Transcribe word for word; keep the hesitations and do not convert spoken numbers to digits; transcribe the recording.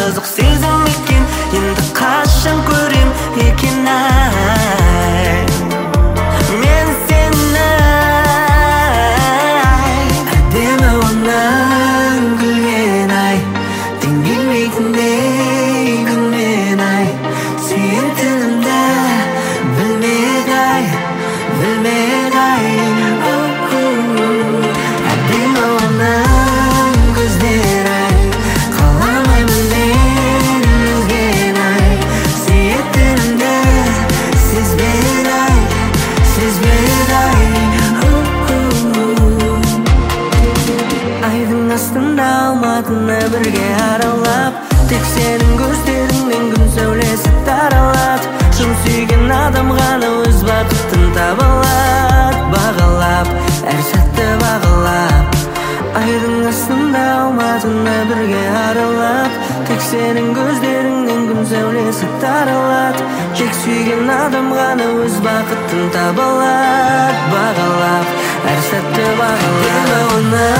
қызық сезім екен, енді қашан көрем екен ай мен сені. Әдемі онан күлген ай, тең келмейтіндей күнмен ай, сүйетінімді білмеді ай, білмеді ай. Әдемі онан көздер ай, қаламаймын мен өзгені ай, сүйетінімді сезбеді ай, сезбеді ай. Айдың астында алматыны бірге аралап, тек сенің көздеріңнен күн сәулесі таралады. Шын сүйген адам ғана өз бақытын таба алады, бағалап, әр сәтті бағалап. Айдың астында алматыны бірге аралап, тек сенің көздеріңнен күн сәулесі таралады. Тек сүйген адам ғана өз бақытын таба алады, бағалап, әр сәтті бағалап.